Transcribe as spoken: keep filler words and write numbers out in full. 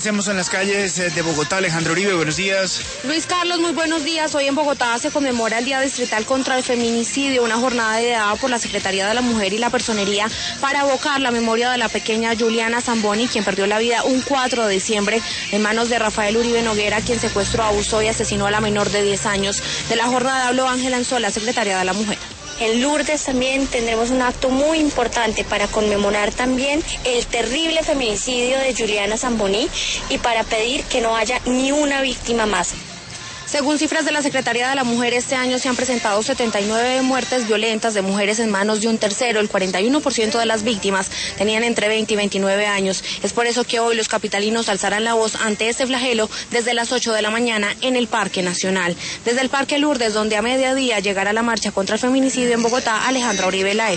Hacemos en las calles de Bogotá. Alejandro Uribe, buenos días. Luis Carlos, muy buenos días. Hoy en Bogotá se conmemora el Día Distrital contra el Feminicidio, una jornada ideada por la Secretaría de la Mujer y la Personería para evocar la memoria de la pequeña Juliana Zamboni, quien perdió la vida un cuatro de diciembre en manos de Rafael Uribe Noguera, quien secuestró, abusó y asesinó a la menor de diez años. De la jornada habló Ángela Anzola, Secretaria de la Mujer. En Lourdes también tendremos un acto muy importante para conmemorar también el terrible feminicidio de Juliana Zamboni y para pedir que no haya ni una víctima más. Según cifras de la Secretaría de la Mujer, este año se han presentado setenta y nueve muertes violentas de mujeres en manos de un tercero. El cuarenta y uno por ciento de las víctimas tenían entre veinte y veintinueve años. Es por eso que hoy los capitalinos alzarán la voz ante este flagelo desde las ocho de la mañana en el Parque Nacional. Desde el Parque Lourdes, donde a mediodía llegará la marcha contra el feminicidio en Bogotá, Alejandra Uribe.